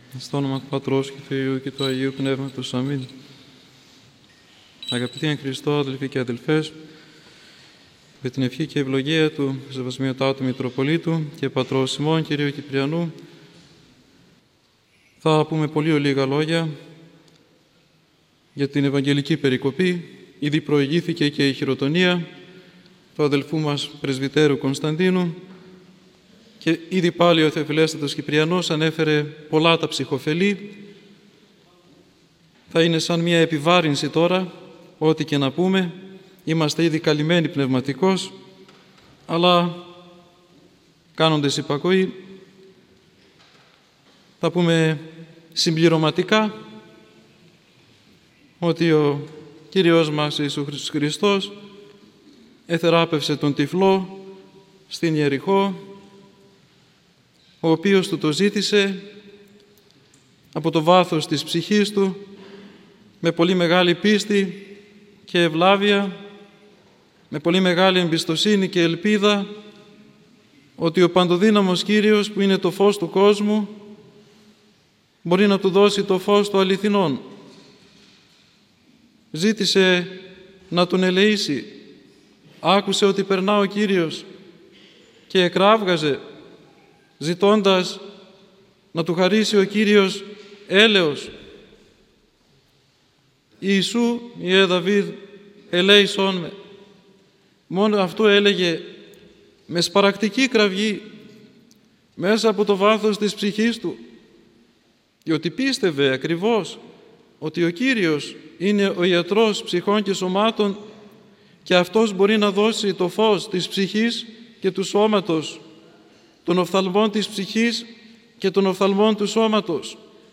Στο όνομα του Πατρός και του Υιού και του Αγίου Πνεύματος. Αμήν. Αγαπητοί εν Χριστώ, αδελφοί και αδελφές, με την ευχή και ευλογία του Σεβασμιωτάτου Μητροπολίτου και Πατρός ημών Κυρίου Κυπριανού, θα πούμε πολύ λίγα λόγια για την Ευαγγελική περικοπή. Ήδη προηγήθηκε και η χειροτονία του αδελφού μας Πρεσβυτέρου Κωνσταντίνου και ήδη πάλι ο Θεοφιλέστατος Κυπριανός ανέφερε πολλά τα ψυχοφελή. Θα είναι σαν μια επιβάρυνση τώρα, ό,τι και να πούμε. Είμαστε ήδη καλυμμένοι πνευματικώς, αλλά κάνοντες υπακοή θα πούμε συμπληρωματικά ότι ο Κύριος μας Ιησούς Χριστός εθεράπευσε τον τυφλό στην Ιεριχώ, ο οποίος του το ζήτησε από το βάθος της ψυχής του με πολύ μεγάλη πίστη και ευλάβεια, με πολύ μεγάλη εμπιστοσύνη και ελπίδα ότι ο παντοδύναμος Κύριος, που είναι το φως του κόσμου, μπορεί να του δώσει το φως του αληθινών. Ζήτησε να τον ελεήσει. Άκουσε ότι περνά ο Κύριος και εκράβγαζε, ζητώντας να του χαρίσει ο Κύριος έλεος. Ιησού, Ιε Δαβίδ, ελέησόν με. Μόνο αυτό έλεγε με σπαρακτική κραυγή μέσα από το βάθος της ψυχής του, διότι πίστευε ακριβώς ότι ο Κύριος είναι ο ιατρός ψυχών και σωμάτων και αυτός μπορεί να δώσει το φως της ψυχής και του σώματος, των οφθαλμών της ψυχής και των οφθαλμών του σώματος.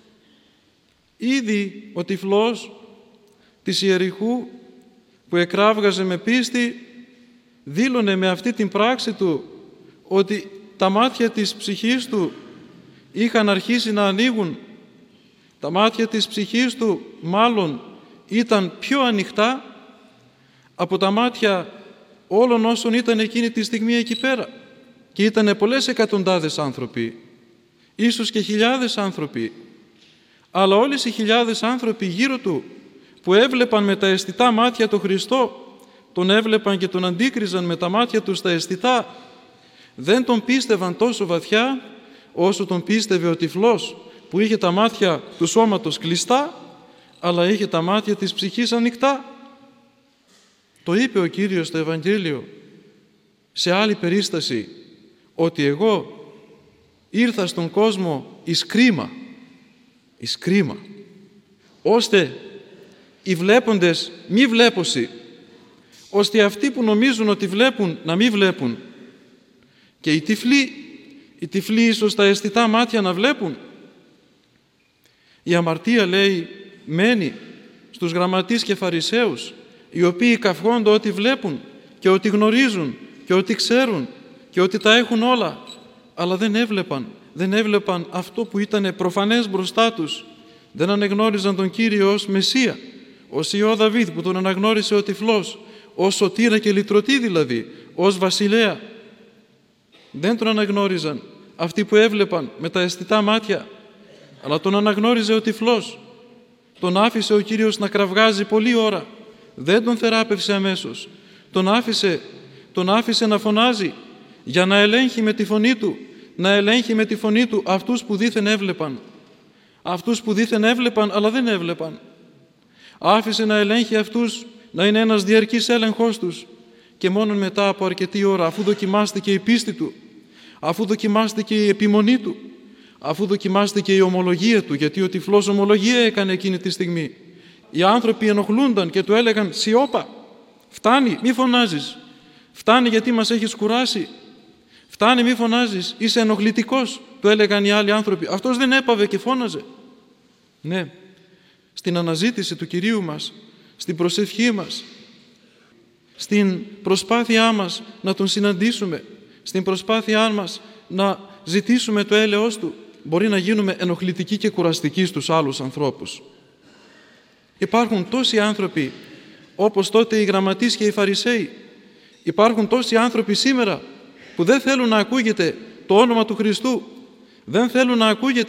Ήδη ο τυφλός της Ιεριχού, που εκράβγαζε με πίστη, δήλωνε με αυτή την πράξη του ότι τα μάτια της ψυχής του είχαν αρχίσει να ανοίγουν. Τα μάτια της ψυχής του μάλλον ήταν πιο ανοιχτά από τα μάτια όλων όσων ήταν εκείνη τη στιγμή εκεί πέρα. Και ήταν πολλές εκατοντάδες άνθρωποι, ίσως και χιλιάδες άνθρωποι, αλλά όλες οι χιλιάδες άνθρωποι γύρω του που έβλεπαν με τα αισθητά μάτια τον Χριστό, τον έβλεπαν και τον αντίκριζαν με τα μάτια τους τα αισθητά, δεν τον πίστευαν τόσο βαθιά όσο τον πίστευε ο τυφλός, που είχε τα μάτια του σώματος κλειστά, αλλά είχε τα μάτια της ψυχής ανοιχτά. Το είπε ο Κύριος στο Ευαγγέλιο σε άλλη περίσταση, ότι εγώ ήρθα στον κόσμο εις κρίμα, ώστε οι βλέποντες μη βλέπωσι, ώστε αυτοί που νομίζουν ότι βλέπουν να μη βλέπουν, και οι τυφλοί ίσως τα αισθητά μάτια να βλέπουν. Η αμαρτία, λέει, μένει στους γραμματείς και φαρισαίους, οι οποίοι καυχόνται ότι βλέπουν και ότι γνωρίζουν και ότι ξέρουν και ότι τα έχουν όλα, αλλά δεν έβλεπαν αυτό που ήταν προφανές μπροστά τους. Δεν αναγνώριζαν τον Κύριο ως Μεσσία, ως Υιό Δαβίδ που τον αναγνώρισε ο τυφλός, ως σωτήρα και λυτρωτή δηλαδή, ως βασιλέα. Δεν τον αναγνώριζαν αυτοί που έβλεπαν με τα αισθητά μάτια, αλλά τον αναγνώριζε ο τυφλός. Τον άφησε ο Κύριος να κραυγάζει πολλή ώρα. Δεν τον θεράπευσε αμέσως. Τον άφησε να φωνάζει για να ελέγχει με τη φωνή του, αυτούς που δήθεν έβλεπαν. Αυτούς που δήθεν έβλεπαν αλλά δεν έβλεπαν. Άφησε να ελέγχει αυτούς, να είναι ένας διαρκής έλεγχος τους. Και μόνο μετά από αρκετή ώρα, αφού δοκιμάστηκε η πίστη του, αφού δοκιμάστηκε η επιμονή του, αφού δοκιμάστηκε η ομολογία του, γιατί ο τυφλός ομολογία έκανε εκείνη τη στιγμή. Οι άνθρωποι ενοχλούνταν και του έλεγαν «Σιώπα, φτάνει, μη φωνάζεις, φτάνει γιατί μας έχεις κουράσει, φτάνει, μη φωνάζεις, είσαι ενοχλητικός», του έλεγαν οι άλλοι άνθρωποι. Αυτός δεν έπαβε και φώναζε. Ναι, στην αναζήτηση του Κυρίου μας, στην προσευχή μας, στην προσπάθειά μας να Τον συναντήσουμε, στην προσπάθειά μας να ζητήσουμε το έλεος Του, μπορεί να γίνουμε ενοχλητικοί και κουραστικοί στους άλλους ανθρώπους. Υπάρχουν τόσοι άνθρωποι, όπως τότε οι γραμματείς και οι φαρισαίοι. Υπάρχουν τόσοι άνθρωποι σήμερα που δεν θέλουν να ακούγεται το όνομα του Χριστού, δεν θέλουν να ακούγεται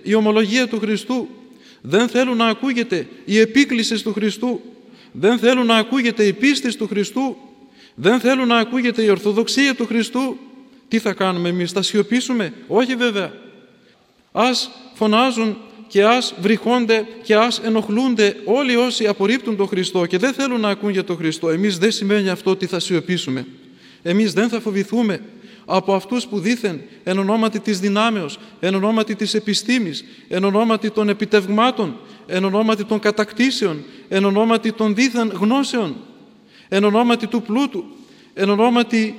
η ομολογία του Χριστού. Δεν θέλουν να ακούγεται η επίκληση του Χριστού. Δεν θέλουν να ακούγεται η πίστη του Χριστού. Δεν θέλουν να ακούγεται η ορθοδοξία του Χριστού. Τι θα κάνουμε εμείς, θα σιωπήσουμε? Όχι βέβαια. Ας φωνάζουν και ας βρυχώνται και ας ενοχλούνται όλοι όσοι απορρίπτουν τον Χριστό και δεν θέλουν να ακούν για τον Χριστό. Εμείς δεν σημαίνει αυτό ότι θα σιωπήσουμε. Εμείς δεν θα φοβηθούμε από αυτούς που δήθεν εν ονόματι της δυνάμεως, εν ονόματι της επιστήμης, εν ονόματι των επιτευγμάτων, εν ονόματι των κατακτήσεων, εν ονόματι των δίθεν γνώσεων, εν ονόματι του πλούτου, εν ονόματι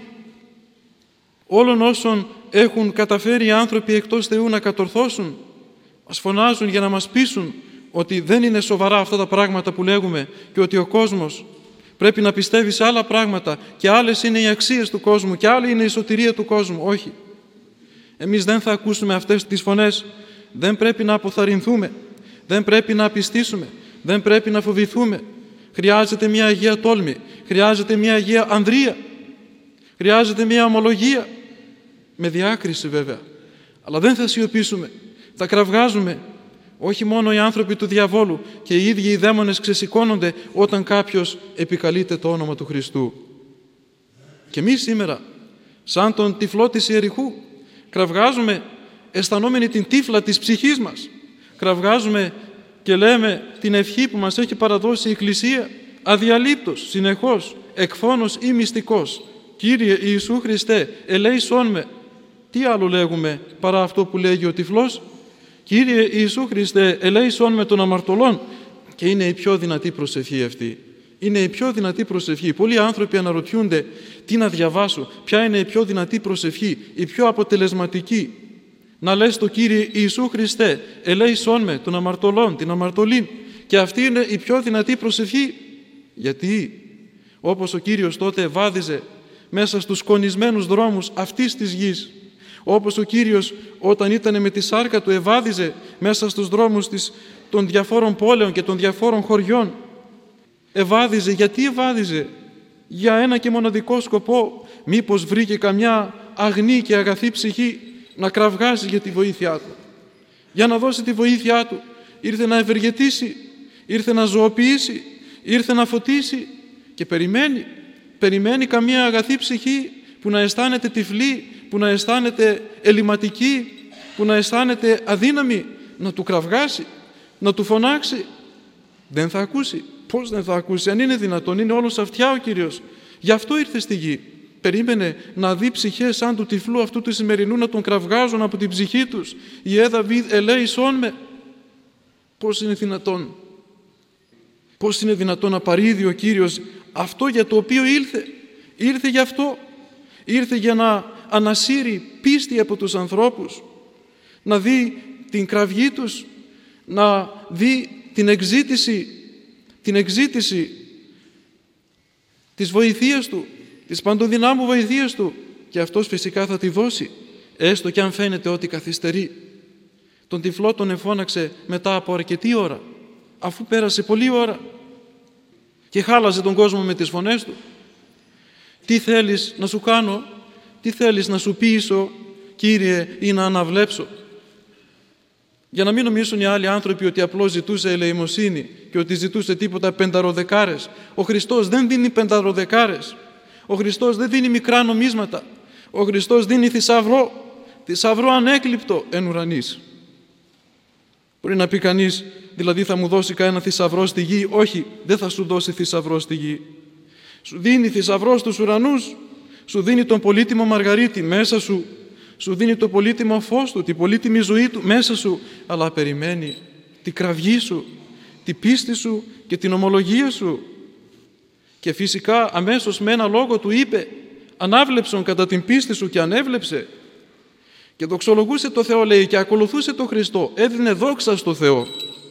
όλων όσων έχουν καταφέρει οι άνθρωποι εκτός Θεού να κατορθώσουν, μας φωνάζουν για να μας πείσουν ότι δεν είναι σοβαρά αυτά τα πράγματα που λέγουμε και ότι ο κόσμος πρέπει να πιστεύει σε άλλα πράγματα και άλλες είναι οι αξίες του κόσμου και άλλη είναι η σωτηρία του κόσμου. Όχι. Εμείς δεν θα ακούσουμε αυτές τις φωνές. Δεν πρέπει να αποθαρρυνθούμε. Δεν πρέπει να απιστήσουμε. Δεν πρέπει να φοβηθούμε. Χρειάζεται μια αγία τόλμη. Χρειάζεται μια αγία ανδρεία. Χρειάζεται μια ομολογία. Με διάκριση βέβαια. Αλλά δεν θα σιωπήσουμε. Θα κραυγάζουμε. Όχι μόνο οι άνθρωποι του διαβόλου και οι ίδιοι οι δαίμονες ξεσηκώνονται όταν κάποιος επικαλείται το όνομα του Χριστού. Και εμείς σήμερα, σαν τον τυφλό της Ιεριχού, κραυγάζουμε αισθανόμενοι την τύφλα της ψυχής μας. Κραυγάζουμε και λέμε την ευχή που μας έχει παραδώσει η Εκκλησία αδιαλείπτως, συνεχώς, εκφώνος ή μυστικός. Κύριε Ιησού Χριστέ, ελέησόν με. Τι άλλο λέγουμε παρά αυτό που λέγει ο τυφλός? Κύριε Ιησού Χριστέ, ελέησόν με των αμαρτωλών. Και είναι η πιο δυνατή προσευχή αυτή. Είναι η πιο δυνατή προσευχή. Πολλοί άνθρωποι αναρωτιούνται τι να διαβάσω, ποια είναι η πιο δυνατή προσευχή, η πιο αποτελεσματική. Να λες το Κύριε Ιησού Χριστέ, ελέησόν με των αμαρτωλών, την αμαρτωλήν. Και αυτή είναι η πιο δυνατή προσευχή. Γιατί όπως ο Κύριος τότε ευάδιζε μέσα στους σκονισμένους δρόμους αυτής της γης, όπως ο Κύριος όταν ήταν με τη σάρκα του ευάδιζε μέσα στους δρόμους των διαφόρων πόλεων και των διαφόρων χωριών. Ευάδιζε. Γιατί ευάδιζε? Για ένα και μοναδικό σκοπό. Μήπως βρήκε καμιά αγνή και αγαθή ψυχή να κραυγάζει για τη βοήθειά του. Για να δώσει τη βοήθειά του. Ήρθε να ευεργετήσει, ήρθε να ζωοποιήσει, ήρθε να φωτίσει και περιμένει καμία αγαθή ψυχή που να αισθάνεται τυφλή, που να αισθάνεται ελληματική, που να αισθάνεται αδύναμη, να του κραυγάσει, να του φωνάξει. Δεν θα ακούσει. Πώς δεν θα ακούσει? Αν είναι δυνατόν, είναι όλος αυτιά ο Κύριος. Γι' αυτό ήρθε στη γη. Περίμενε να δει ψυχές σαν του τυφλού αυτού του σημερινού να τον κραυγάζουν από την ψυχή τους. «Ιε Δαβίδ, ελέησόν με». Πώς είναι δυνατόν? Πώς είναι δυνατόν να παρήδει ο Κύριος αυτό για το οποίο ήλθε? Ήρθε γι' αυτό. Ήρθε για να ανασύρει πίστη από τους ανθρώπους, να δει την κραυγή τους, να δει την εξζήτηση της βοηθείας Του, της παντοδυνάμου βοηθείας Του, και αυτός φυσικά θα τη δώσει, έστω κι αν φαίνεται ότι καθυστερεί. Τον τυφλό τον εφώναξε μετά από αρκετή ώρα, αφού πέρασε πολλή ώρα και χάλαζε τον κόσμο με τις φωνές του. Τι θέλεις να σου κάνω? Τι θέλεις να σου πείσω, Κύριε, ή να αναβλέψω? Για να μην νομίζουν οι άλλοι άνθρωποι ότι απλώς ζητούσε ελεημοσύνη και ότι ζητούσε τίποτα πενταροδεκάρες. Ο Χριστός δεν δίνει πενταροδεκάρες. Ο Χριστός δεν δίνει μικρά νομίσματα. Ο Χριστός δίνει θησαυρό ανέκλειπτο εν ουρανής. Μπορεί να πει κανείς, δηλαδή θα μου δώσει κανένα θησαυρό στη γη? Όχι, δεν θα σου δώσει θησαυρό στη γη. Σου δίνει θησαυρό στους ουρανούς. Σου δίνει τον πολύτιμο μαργαρίτη μέσα σου. Σου δίνει το πολύτιμο φως Του, την πολύτιμη ζωή Του μέσα σου. Αλλά περιμένει την κραυγή σου, την πίστη σου και την ομολογία σου. Και φυσικά αμέσως με ένα λόγο Του είπε, ανάβλεψον κατά την πίστη σου, και ανέβλεψε. Και δοξολογούσε το Θεό, λέει, και ακολουθούσε τον Χριστό. Έδινε δόξα στο Θεό.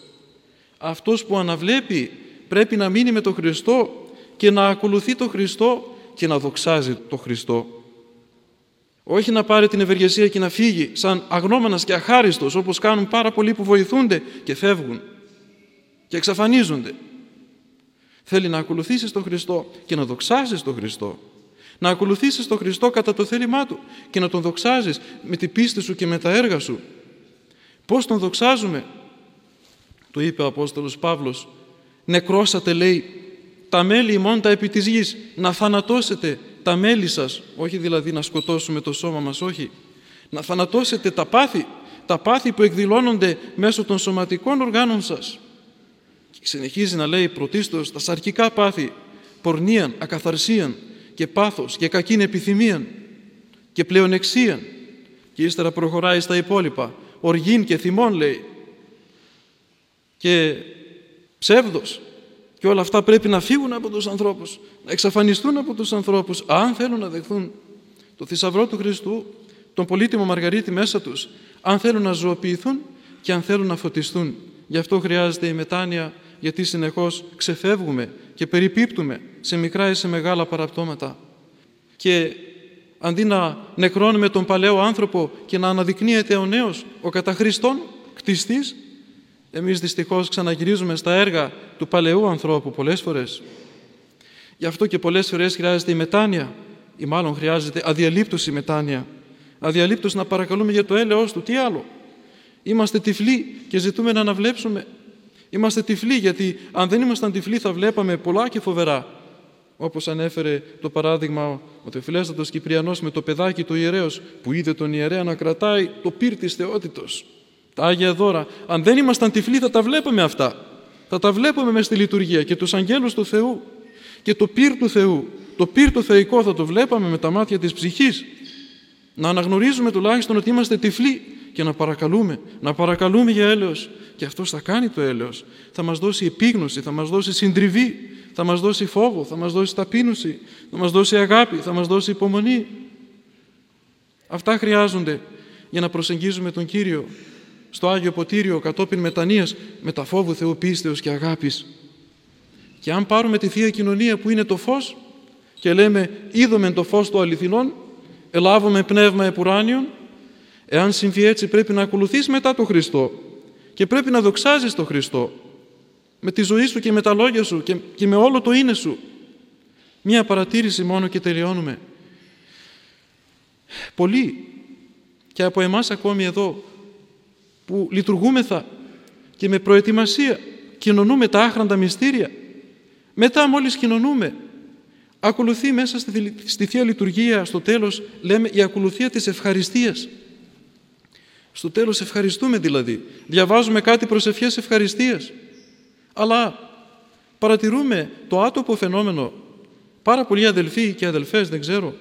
Αυτός που αναβλέπει πρέπει να μείνει με τον Χριστό και να ακολουθεί τον Χριστό και να δοξάζει τον Χριστό. Όχι να πάρει την ευεργεσία και να φύγει σαν αγνώμενας και αχάριστος, όπως κάνουν πάρα πολλοί που βοηθούνται και φεύγουν και εξαφανίζονται. Θέλει να ακολουθήσεις τον Χριστό και να δοξάζεις τον Χριστό. Να ακολουθήσεις τον Χριστό κατά το θέλημά Του και να Τον δοξάζεις με την πίστη σου και με τα έργα σου. Πώς τον δοξάζουμε? Το είπε ο Απόστολος Παύλος, νεκρώσατε, λέει, τα μέλη ημών τα επί της γης, να θανατώσετε τα μέλη σας, όχι δηλαδή να σκοτώσουμε το σώμα μας, όχι, να θανατώσετε τα πάθη που εκδηλώνονται μέσω των σωματικών οργάνων σας. Και συνεχίζει να λέει πρωτίστως τα σαρκικά πάθη, πορνείαν, ακαθαρσίαν και πάθος και κακήν επιθυμίαν και πλεονεξίαν, και ύστερα προχωράει στα υπόλοιπα, οργήν και θυμών, λέει, και ψεύδος, και όλα αυτά πρέπει να φύγουν από τους ανθρώπους, να εξαφανιστούν από τους ανθρώπους, αν θέλουν να δεχθούν το θησαυρό του Χριστού, τον πολύτιμο Μαργαρίτη μέσα τους, αν θέλουν να ζωοποιηθούν και αν θέλουν να φωτιστούν. Γι' αυτό χρειάζεται η μετάνοια, γιατί συνεχώς ξεφεύγουμε και περιπίπτουμε σε μικρά ή σε μεγάλα παραπτώματα. Και αντί να νεκρώνουμε τον παλαιό άνθρωπο και να αναδεικνύεται ο νέος, ο κατά Χριστόν κτιστής, εμείς δυστυχώς ξαναγυρίζουμε στα έργα του παλαιού ανθρώπου πολλές φορές. Γι' αυτό και πολλές φορές χρειάζεται η μετάνοια, ή μάλλον χρειάζεται αδιαλείπτως η μετάνοια. Αδιαλείπτως να παρακαλούμε για το έλεος του. Τι άλλο? Είμαστε τυφλοί και ζητούμε να αναβλέψουμε. Είμαστε τυφλοί γιατί αν δεν ήμασταν τυφλοί θα βλέπαμε πολλά και φοβερά. Όπως ανέφερε το παράδειγμα ο Θεοφιλέστατος Κυπριανός με το παιδάκι του ιερέως που είδε τον ιερέα να κρατάει το πυρ της θεότητος, τα Άγια Δώρα. Αν δεν ήμασταν τυφλοί θα τα βλέπαμε αυτά. Θα τα βλέπουμε μες στη λειτουργία και τους αγγέλους του Θεού και το πυρ του Θεού. Το πυρ το θεϊκό θα το βλέπαμε με τα μάτια της ψυχής. Να αναγνωρίζουμε τουλάχιστον ότι είμαστε τυφλοί και να παρακαλούμε για έλεος. Και αυτός θα κάνει το έλεος. Θα μας δώσει επίγνωση, θα μας δώσει συντριβή, θα μας δώσει φόβο, θα μας δώσει ταπείνωση, θα μας δώσει αγάπη, θα μας δώσει υπομονή. Αυτά χρειάζονται για να προσεγγίζουμε τον Κύριο στο Άγιο Ποτήριο κατόπιν μετανοίας με τα φόβου Θεού, πίστεως και αγάπης. Και αν πάρουμε τη Θεία Κοινωνία που είναι το φως και λέμε είδομεν το φως του αληθινών, ελάβουμε πνεύμα επουράνιον, εάν συμβεί έτσι πρέπει να ακολουθείς μετά τον Χριστό και πρέπει να δοξάζεις τον Χριστό με τη ζωή σου και με τα λόγια σου και με όλο το είναι σου. Μία παρατήρηση μόνο και τελειώνουμε. Πολλοί και από εμάς ακόμη εδώ που λειτουργούμεθα και με προετοιμασία κοινωνούμε τα άχραντα μυστήρια, μετά μόλις κοινωνούμε ακολουθεί μέσα στη Θεία Λειτουργία στο τέλος, λέμε, η ακολουθία της ευχαριστίας. Στο τέλος ευχαριστούμε δηλαδή, διαβάζουμε κάτι προσευχές ευχαριστίας, αλλά παρατηρούμε το άτομο φαινόμενο. Πάρα πολλοί αδελφοί και αδελφές, δεν ξέρω,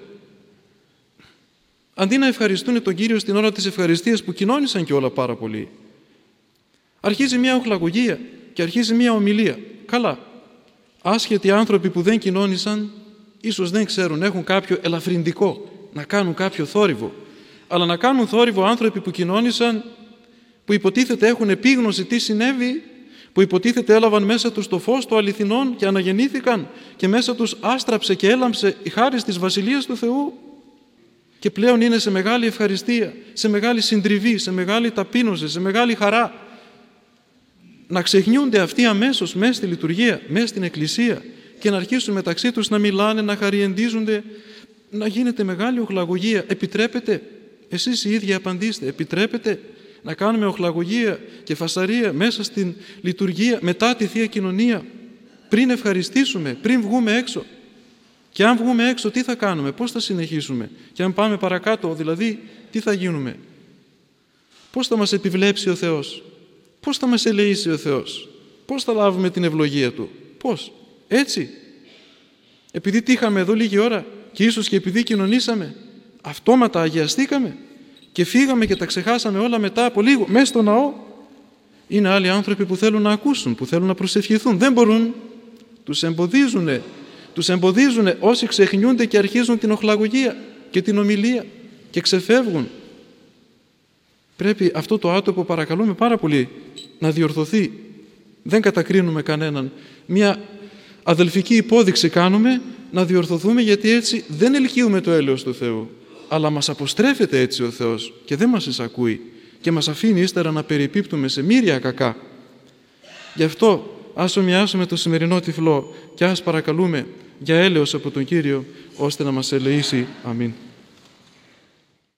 αντί να ευχαριστούν τον Κύριο στην ώρα της ευχαριστίας που κοινώνησαν και όλα πάρα πολύ, αρχίζει μια οχλαγωγία και αρχίζει μια ομιλία. Καλά, άσχετοι άνθρωποι που δεν κοινώνησαν, ίσως δεν ξέρουν, έχουν κάποιο ελαφρυντικό, να κάνουν κάποιο θόρυβο. Αλλά να κάνουν θόρυβο άνθρωποι που κοινώνησαν, που υποτίθεται έχουν επίγνωση τι συνέβη, που υποτίθεται έλαβαν μέσα τους το φως των αληθινών και αναγεννήθηκαν και μέσα τους άστραψε και έλαμψε η χάρις της Βασιλείας του Θεού και πλέον είναι σε μεγάλη ευχαριστία, σε μεγάλη συντριβή, σε μεγάλη ταπείνωση, σε μεγάλη χαρά. Να ξεχνιούνται αυτοί αμέσως μέσα στη λειτουργία, μέσα στην Εκκλησία και να αρχίσουν μεταξύ τους να μιλάνε, να χαριεντίζονται, να γίνεται μεγάλη οχλαγωγία. Επιτρέπεται? Εσείς οι ίδιοι απαντήστε, επιτρέπεται να κάνουμε οχλαγωγία και φασαρία μέσα στην λειτουργία μετά τη Θεία Κοινωνία, πριν ευχαριστήσουμε, πριν βγούμε έξω? Και αν βγούμε έξω τι θα κάνουμε, πώς θα συνεχίσουμε? Και αν πάμε παρακάτω δηλαδή τι θα γίνουμε? Πώς θα μας επιβλέψει ο Θεός? Πώς θα μας ελεήσει ο Θεός? Πώς θα λάβουμε την ευλογία Του? Πώς? Έτσι? Επειδή τύχαμε εδώ λίγη ώρα και ίσως και επειδή κοινωνήσαμε, αυτόματα αγιαστήκαμε και φύγαμε και τα ξεχάσαμε όλα μετά από λίγο μέσα στο ναό? Είναι άλλοι άνθρωποι που θέλουν να ακούσουν, που θέλουν να προσευχηθούν, δεν μπορούν, τους εμποδίζουν όσοι ξεχνιούνται και αρχίζουν την οχλαγωγία και την ομιλία και ξεφεύγουν. Πρέπει αυτό το άτομο, παρακαλούμε πάρα πολύ, να διορθωθεί. Δεν κατακρίνουμε κανέναν. Μια αδελφική υπόδειξη κάνουμε να διορθωθούμε, γιατί έτσι δεν ελκύουμε το έλεος του Θεού, αλλά μας αποστρέφεται έτσι ο Θεός και δεν μας εισακούει και μας αφήνει ύστερα να περιπίπτουμε σε μοίρια κακά. Γι' αυτό ας ομοιάσουμε το σημερινό τυφλό και ας παρακαλούμε για έλεος από τον Κύριο ώστε να μας ελεήσει. Αμήν.